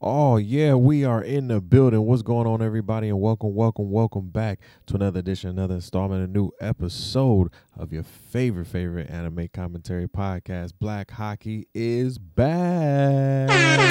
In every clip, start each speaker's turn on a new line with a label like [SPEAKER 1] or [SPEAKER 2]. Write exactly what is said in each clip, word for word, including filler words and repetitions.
[SPEAKER 1] Oh, yeah, we are in the building. What's going on, everybody? And welcome, welcome, welcome back to another edition, another installment, a new episode of your favorite, favorite anime commentary podcast. Black Hockey is back.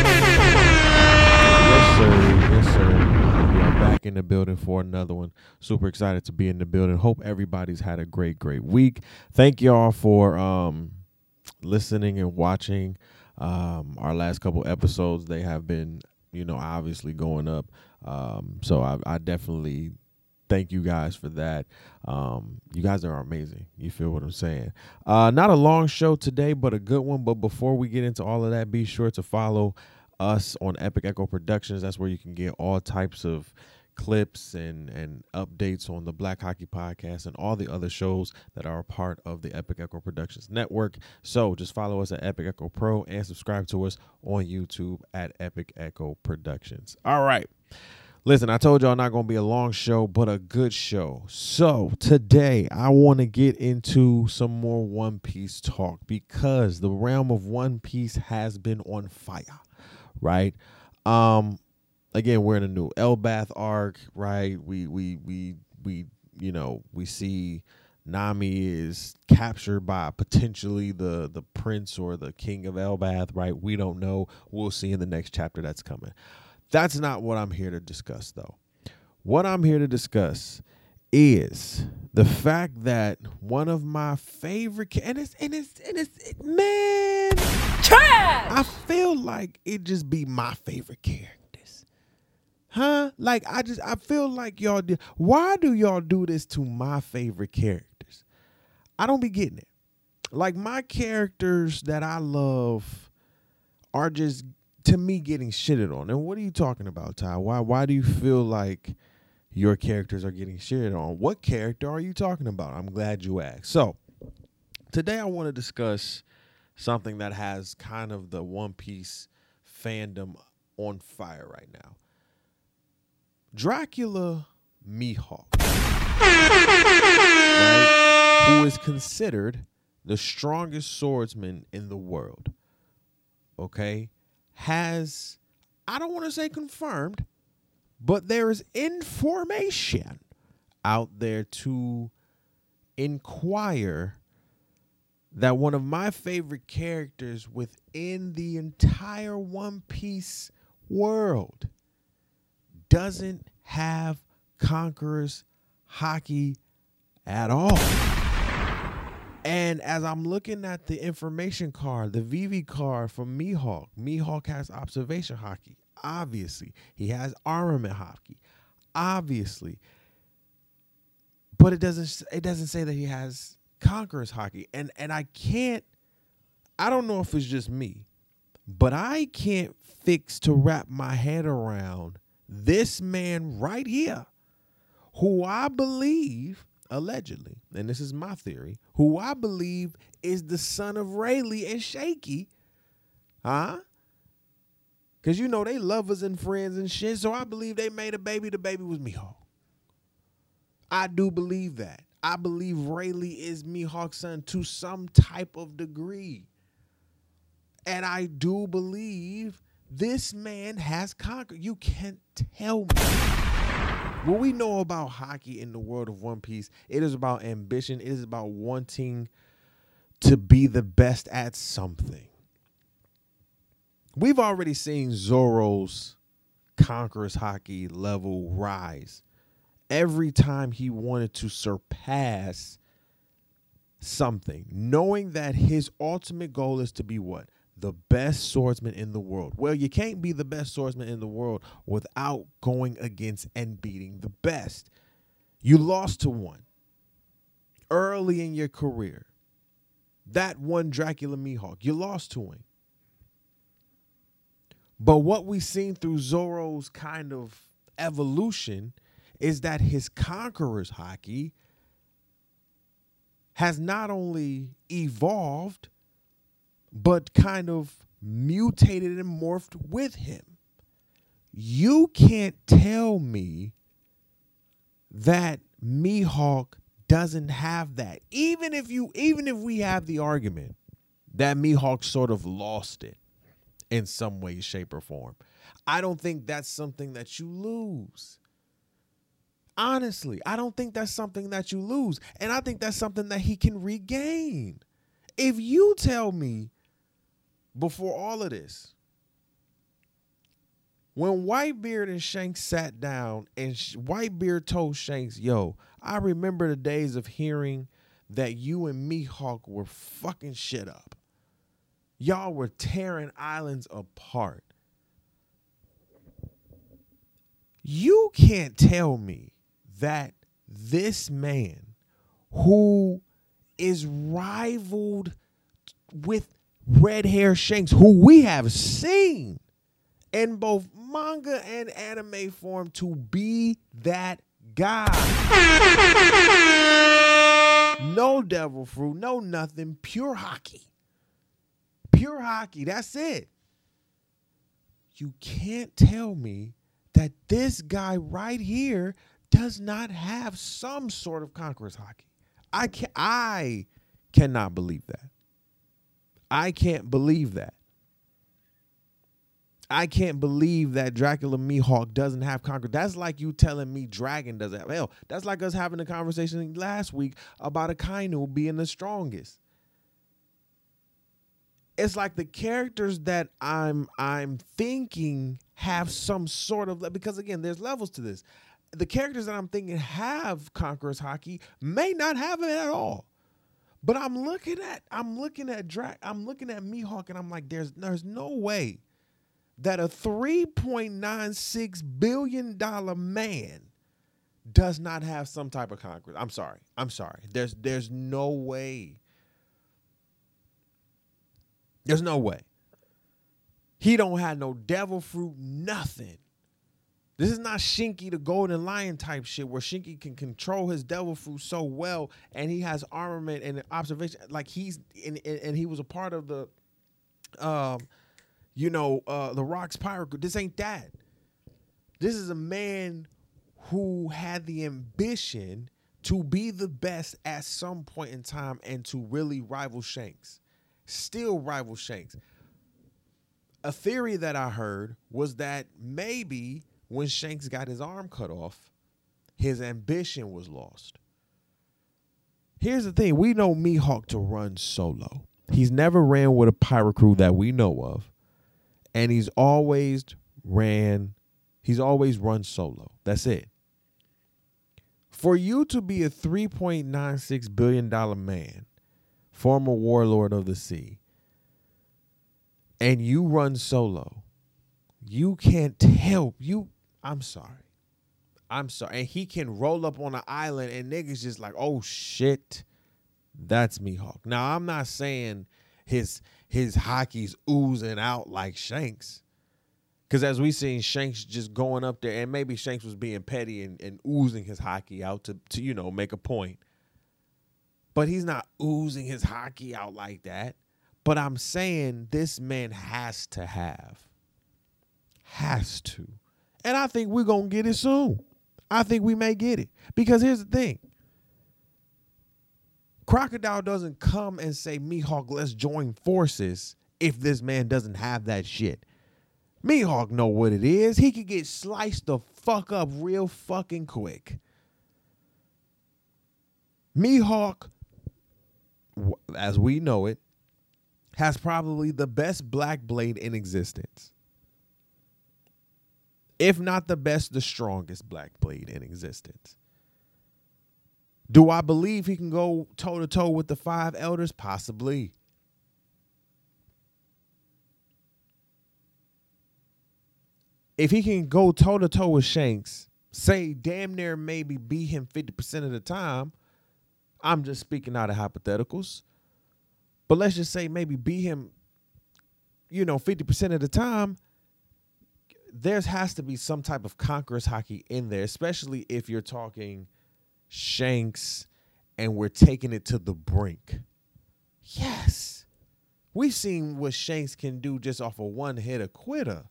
[SPEAKER 1] Yes, sir. Yes, sir. We are back in the building for another one. Super excited to be in the building. Hope everybody's had a great, great week. Thank y'all for um, listening and watching. Um, our last couple episodes, they have been, you know, obviously going up. Um, so I, I definitely thank you guys for that. Um, you guys are amazing. You feel what I'm saying? Uh, not a long show today, but a good one. But before we get into all of that, be sure to follow us on Epic Echo Productions. That's where you can get all types of clips and and updates on the Black Hockey Podcast and all the other shows that are a part of the Epic Echo Productions network. So just follow us at Epic Echo Pro and subscribe to us on YouTube at Epic Echo Productions. All right. Listen, I told y'all not going to be a long show, but a good show. So today I want to get into some more One Piece talk because the realm of One Piece has been on fire, right? Um, Again, we're in a new Elbath arc, right? We we we we you know we see Nami is captured by potentially the the prince or the king of Elbath, right? We don't know. We'll see in the next chapter that's coming. That's not what I'm here to discuss, though. What I'm here to discuss is the fact that one of my favorite and it's and it's and it's it, man, trash. I feel like it just be my favorite character. Huh? Like, I just, I feel like y'all do. Why do y'all do this to my favorite characters? I don't be getting it. Like, my characters that I love are just, to me, getting shitted on. And what are you talking about, Ty? Why, why do you feel like your characters are getting shitted on? What character are you talking about? I'm glad you asked. So, today I want to discuss something that has kind of the One Piece fandom on fire right now. Dracula Mihawk, right, who is considered the strongest swordsman in the world, okay, has, I don't want to say confirmed, but there is information out there to inquire that one of my favorite characters within the entire One Piece world doesn't have Conqueror's Haki at all. And as I'm looking at the information card, the V V card from Mihawk, Mihawk has observation Haki. Obviously. He has armament Haki. Obviously. But it doesn't it doesn't say that he has Conqueror's Haki. And and I can't, I don't know if it's just me, but I can't fix to wrap my head around this man right here, who I believe, allegedly, and this is my theory, who I believe is the son of Rayleigh and Shaky, huh? Because, you know, they lovers and friends and shit, so I believe they made a baby. The baby was Mihawk. I do believe that. I believe Rayleigh is Mihawk's son to some type of degree. And I do believe this man has conquered. You can't tell me. What we know about Haki in the world of One Piece, it is about ambition. It is about wanting to be the best at something. We've already seen Zoro's Conqueror's Haki level rise every time he wanted to surpass something, knowing that his ultimate goal is to be what? The best swordsman in the world. Well, you can't be the best swordsman in the world without going against and beating the best. You lost to one early in your career. That one, Dracula Mihawk, you lost to him. But what we've seen through Zoro's kind of evolution is that his Conqueror's Haki has not only evolved, but kind of mutated and morphed with him. You can't tell me that Mihawk doesn't have that. Even if you, even if we have the argument that Mihawk sort of lost it in some way, shape, or form. I don't think that's something that you lose. Honestly, I don't think that's something that you lose. And I think that's something that he can regain. If you tell me before all of this, when Whitebeard and Shanks sat down and Whitebeard told Shanks, yo, I remember the days of hearing that you and Mihawk were fucking shit up. Y'all were tearing islands apart. You can't tell me that this man who is rivaled with red hair Shanks, who we have seen in both manga and anime form to be that guy. No devil fruit, no nothing, pure hockey. Pure hockey, that's it. You can't tell me that this guy right here does not have some sort of Conqueror's Haki. I can I cannot believe that. I can't believe that. I can't believe that Dracula Mihawk doesn't have Conqueror. That's like you telling me Dragon doesn't have. Hell, that's like us having a conversation last week about Akainu being the strongest. It's like the characters that I'm I'm thinking have some sort of, because again, there's levels to this. The characters that I'm thinking have Conqueror's Haki may not have it at all. But I'm looking at I'm looking at Drac I'm looking at Mihawk and I'm like, there's there's no way that a three point nine six billion dollars man does not have some type of Conqueror. I'm sorry. I'm sorry. There's there's no way. There's no way. He don't have no devil fruit, nothing. This is not Shinky the Golden Lion type shit where Shinky can control his devil fruit so well and he has armament and observation. Like he's, and, and he was a part of the, um, you know, uh, the Rock's Pirate Group. This ain't that. This is a man who had the ambition to be the best at some point in time and to really rival Shanks. Still rival Shanks. A theory that I heard was that maybe when Shanks got his arm cut off, his ambition was lost. Here's the thing. We know Mihawk to run solo. He's never ran with a pirate crew that we know of. And he's always ran, he's always run solo. That's it. For you to be a three point nine six billion dollars man, former warlord of the sea, and you run solo, you can't tell, you, I'm sorry. I'm sorry. And he can roll up on an island and niggas just like, oh shit, that's Mihawk. Now, I'm not saying his his hockey's oozing out like Shanks. Because as we seen Shanks just going up there, and maybe Shanks was being petty and, and oozing his hockey out to, to, you know, make a point. But he's not oozing his hockey out like that. But I'm saying this man has to have. Has to. And I think we're going to get it soon. I think we may get it. Because here's the thing. Crocodile doesn't come and say, Mihawk, let's join forces if this man doesn't have that shit. Mihawk know what it is. He could get sliced the fuck up real fucking quick. Mihawk, as we know it, has probably the best black blade in existence. If not the best, the strongest black blade in existence. Do I believe he can go toe-to-toe with the five elders? Possibly. If he can go toe-to-toe with Shanks, say damn near maybe beat him fifty percent of the time, I'm just speaking out of hypotheticals, but let's just say maybe beat him, you know, fifty percent of the time, there has to be some type of Conqueror's Haki in there, especially if you're talking Shanks and we're taking it to the brink. Yes. We've seen what Shanks can do just off a one-hitter quitter.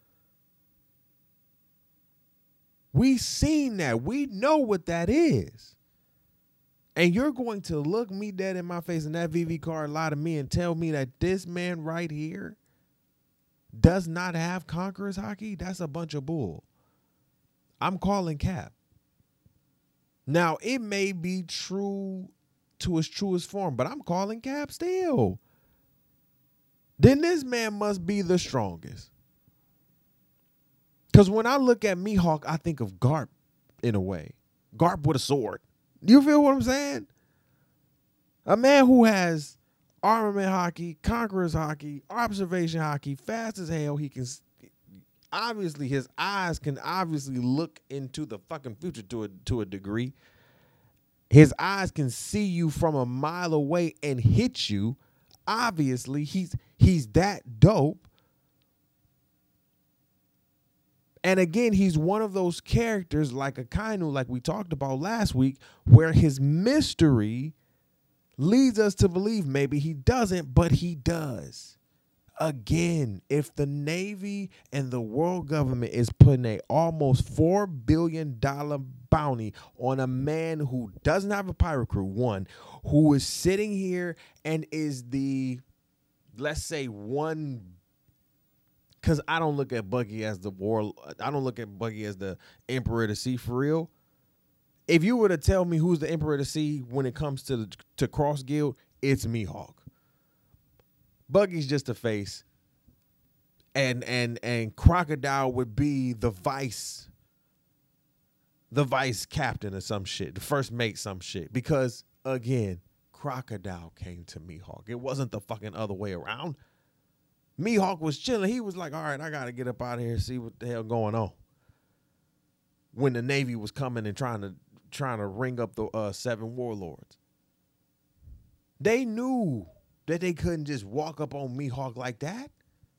[SPEAKER 1] We've seen that. We know what that is. And you're going to look me dead in my face and that V V card lie to me and tell me that this man right here does not have Conquerors hockey, that's a bunch of bull. I'm calling cap. Now, it may be true to its truest form, but I'm calling cap still. Then this man must be the strongest. Because when I look at Mihawk, I think of Garp in a way. Garp with a sword. You feel what I'm saying? A man who has armament hockey, conquerors hockey, observation hockey, fast as hell. He can, obviously, his eyes can obviously look into the fucking future to a, to a degree. His eyes can see you from a mile away and hit you. Obviously, he's he's that dope. And again, he's one of those characters like Akainu, like we talked about last week, where his mystery leads us to believe maybe he doesn't, but he does. Again, if the Navy and the world government is putting a almost four billion dollars bounty on a man who doesn't have a pirate crew, one, who is sitting here and is the, let's say, one, because I don't look at Buggy as the war, I don't look at Buggy as the Emperor of the Sea for real. If you were to tell me who's the Emperor of the Sea when it comes to the, to Cross Guild, it's Mihawk. Buggy's just a face, and and and Crocodile would be the vice, the vice captain or some shit, the first mate some shit. Because again, Crocodile came to Mihawk. It wasn't the fucking other way around. Mihawk was chilling. He was like, all right, I gotta get up out of here and see what the hell going on. When the Navy was coming and trying to trying to ring up the uh, seven warlords, they knew that they couldn't just walk up on Mihawk like that.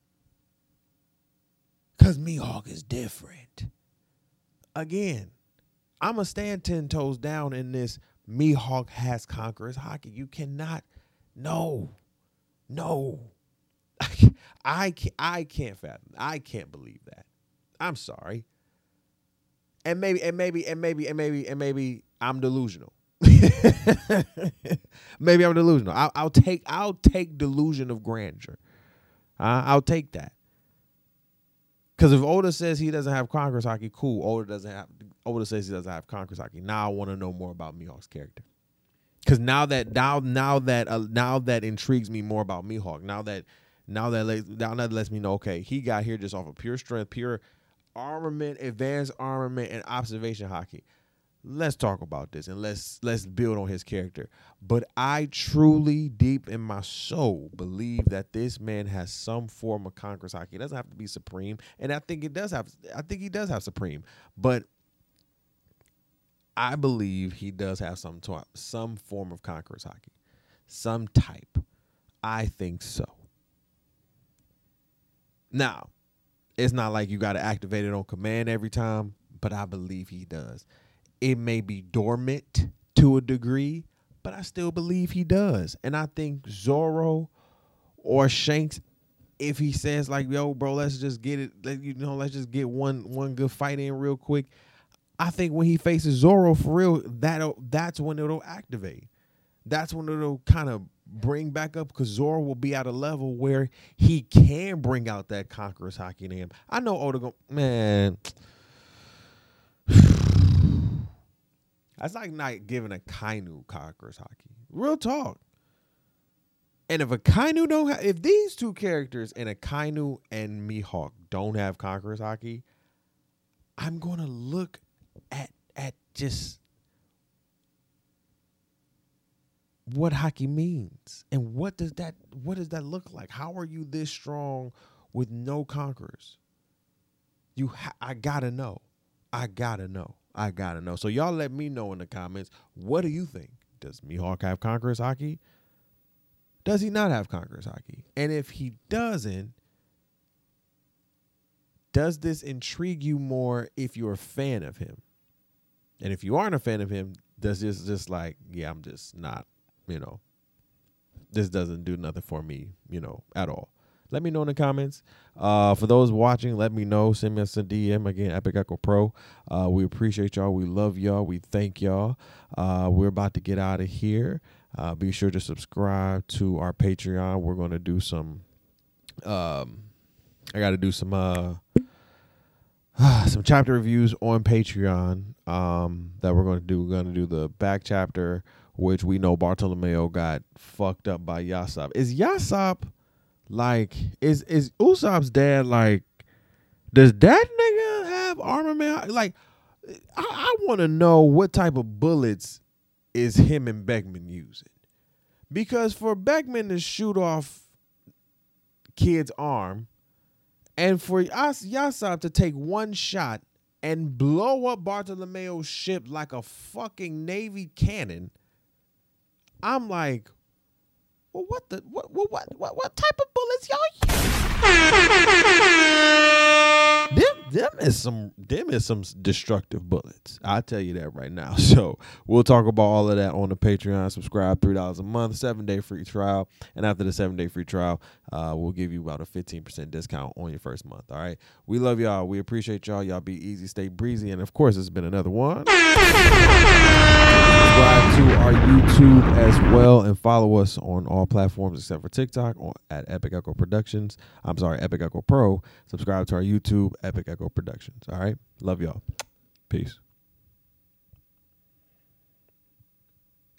[SPEAKER 1] Because Mihawk is different. Again, I'm going to stand ten toes down in this. Mihawk has Conquerors hockey. You cannot. No. No. I can't, I can't fathom. I can't believe that. I'm sorry. And maybe, and maybe, and maybe, and maybe, and maybe I'm delusional. Maybe I'm delusional. I'll, I'll take I'll take delusion of grandeur. Uh, I'll take that. Because if Oda says he doesn't have Conquerors hockey, cool. Oda doesn't have. Oda says he doesn't have Conquerors hockey. Now I want to know more about Mihawk's character. Because now that now now that uh, now that intrigues me more about Mihawk. Now that now that now that lets me know, okay, he got here just off of pure strength, pure armament, advanced armament, and observation hockey. Let's talk about this and let's let's build on his character. But I truly, deep in my soul, believe that this man has some form of Conquerors hockey. It doesn't have to be supreme, and I think it does have. I think he does have supreme, but I believe he does have some some form of Conquerors hockey, some type. I think so. Now, it's not like you got to activate it on command every time, but I believe he does. It may be dormant to a degree, but I still believe he does. And I think Zoro or Shanks, if he says like, yo, bro, let's just get it, let, you know, let's just get one one good fight in real quick. I think when he faces Zoro for real, that that's when it'll activate. That's when it'll kind of bring back up, because Zoro will be at a level where he can bring out that Conquerors hockey in him. I know Oda go, man. That's like not giving a Kainu Conquerors hockey. Real talk. And if a Kainu don't have, if these two characters and a Kainu and Mihawk don't have Conquerors hockey, I'm gonna look at at just what hockey means and what does that what does that look like? How are you this strong with no conquerors? You, ha- I gotta know. I gotta know. I gotta know. So y'all let me know in the comments. What do you think? Does Mihawk have Conquerors hockey? Does he not have Conquerors hockey? And if he doesn't, does this intrigue you more if you're a fan of him? And if you aren't a fan of him, does this just like, yeah, I'm just not, you know, this doesn't do nothing for me, you know, at all. Let me know in the comments. Uh, for those watching, let me know. Send me a D M. Again, Epic Echo Pro. Uh, we appreciate y'all. We love y'all. We thank y'all. Uh, we're about to get out of here. Uh, be sure to subscribe to our Patreon. We're going to do some um, I got to do some uh some chapter reviews on Patreon. Um, that we're gonna do. We're gonna do the back chapter, which we know Bartolomeo got fucked up by Yasopp. Is Yasopp like is is Usopp's dad like? Does that nigga have armament? Like, I, I want to know what type of bullets is him and Beckman using, because for Beckman to shoot off kid's arm, and for us Yasopp to take one shot and blow up Bartolomeo's ship like a fucking Navy cannon, I'm like, well, what the what what what what, what type of bullets y'all use? them them is some them is some destructive bullets. I'll tell you that right now. So we'll talk about all of that on the Patreon. Subscribe, three dollars a month, seven day free trial, and after the seven day free trial, uh, we'll give you about a fifteen percent discount on your first month. All right, we love y'all. We appreciate y'all. Y'all be easy, stay breezy, and of course, it's been another one. Subscribe to our YouTube as well and follow us on all platforms except for TikTok on, at Epic Echo Productions. I'm sorry, Epic Echo Pro. Subscribe to our YouTube, Epic Echo Productions. All right. Love y'all. Peace.